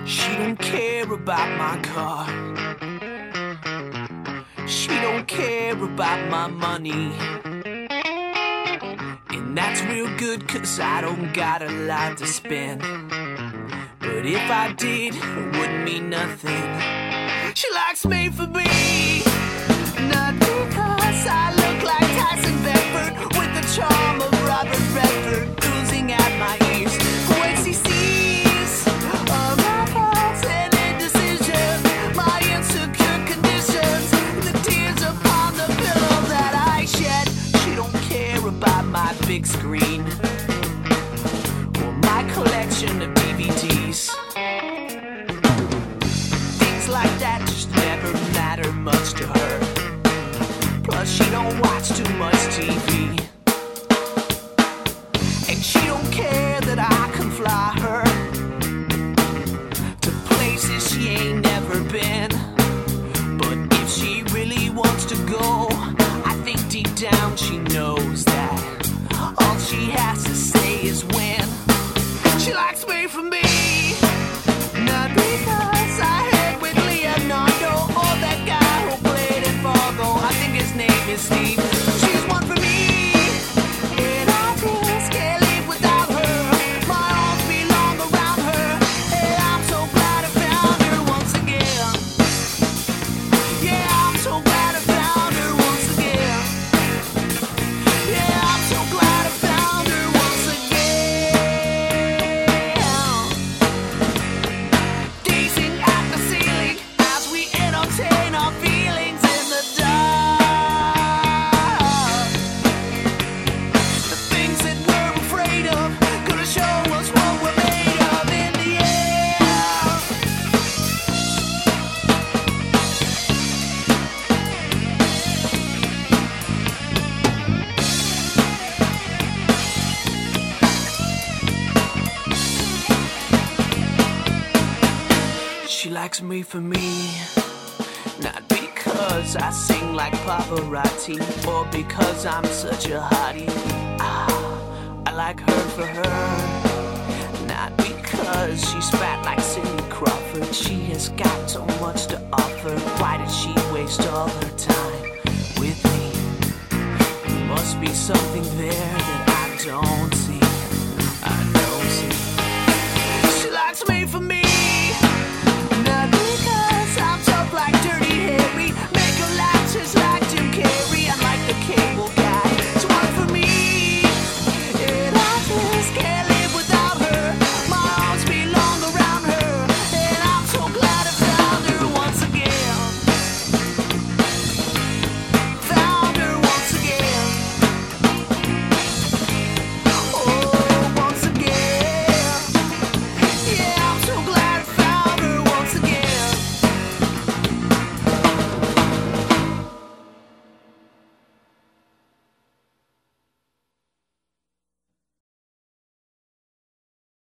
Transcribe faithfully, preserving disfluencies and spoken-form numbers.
She don't care about my car. She don't care about my money. And that's real good, cause I don't got a lot to spend. But if I did, it wouldn't mean nothing. She likes me for me, not because I look like Tyson Beckford with the charm of Robert Redford oozing out my ears. When she sees all my faults and indecisions, my insecure conditions, the tears upon the pillow that I shed. She don't care about my big screen or my collection of D V Ds. Things like that just never matter much to her. Plus she don't watch too much T V. And she don't care that I can fly her to places she ain't never been. But if she really wants to go, I think deep down she knows that all she has to say is when. She likes me for me, not because I hang with Leonardo or that guy who played in Fargo. I think his name is Steve. She's one for me, and I just can't live without her. My arms belong around her, and I'm so glad I found her once again. Yeah, I'm so glad I found her once again. Yeah, I'm so glad I found her once again. Gazing at the ceiling as we entertain our feelings in the dark. The things that we're afraid of gonna show us what we're made of in the end. She likes me for me, not because I sing like Pavarotti or because I'm such a hottie. Ah, I like her for her, not because she's fat like Cindy Crawford. She has got so much to offer. Why did she waste all her time with me? There must be something there that I don't